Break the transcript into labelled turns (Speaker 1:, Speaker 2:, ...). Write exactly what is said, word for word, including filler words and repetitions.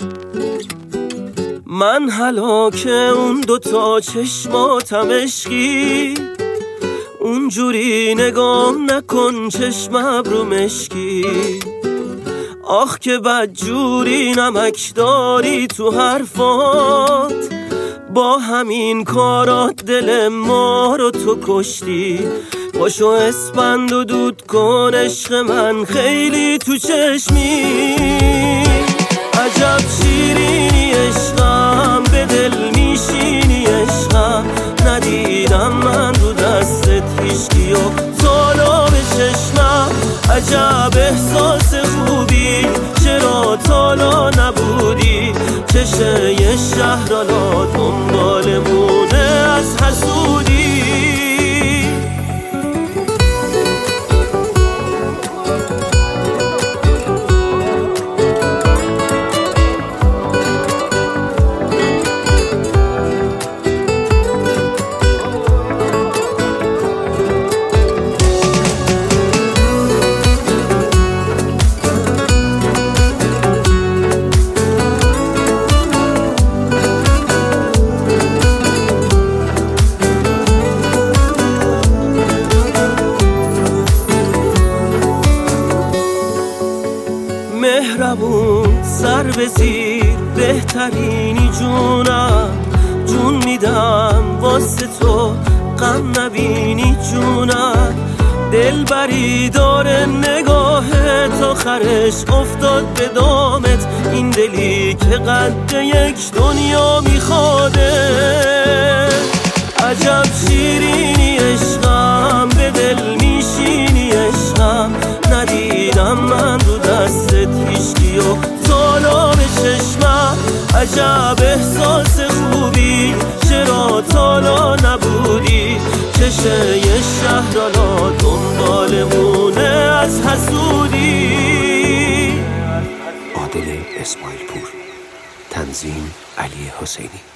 Speaker 1: من هلاک اون دوتا چشماتم عشقی، اونجوری نگام نکن چشم ابرو مشکی. آخ که بدجوری نمک داری تو حرفات، با همین کارات دل ما رو تو کشتی. پاشو اسپند و دود کن عشق من خیلی تو چشمی. عجب شیرینی عشقم، به دل میشینی عشقم. ندیدم من رو دستت هیچکی و تالا به چشمم. عجب احساس خوبی، چرا تالا نبودی؟ چشه یه شهرالا دنبالمونه از حسودی. مهربون سر به زیر بهترینی جونم. جون میدم واسه تو غم نبینی جونم. دل بری داره نگاهت آخرش افتاد به دامت. این دلی که قد یک دنیا میخواده. عجب شیرینی عشقم، به دل میشینی عشقم. ندیدم من رو دستت هیچکی و تالا به چشمم. عجب احساس خوبی، چرا تالا نبودی؟ چشه یه شهرالا دنبالمونه از حسودی.
Speaker 2: عادل اسماعیل پور، تنظیم علی حسینی.